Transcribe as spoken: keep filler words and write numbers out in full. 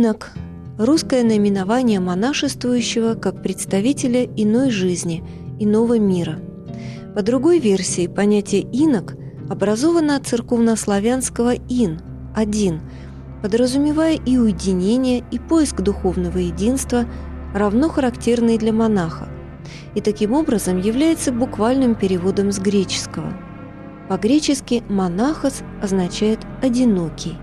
Инок – русское наименование монашествующего как представителя иной жизни, иного мира. По другой версии, понятие «инок» образовано от церковнославянского «ин» – «один», подразумевая и уединение, и поиск духовного единства, равно характерный для монаха, и таким образом является буквальным переводом с греческого. По-гречески «монахос» означает «одинокий».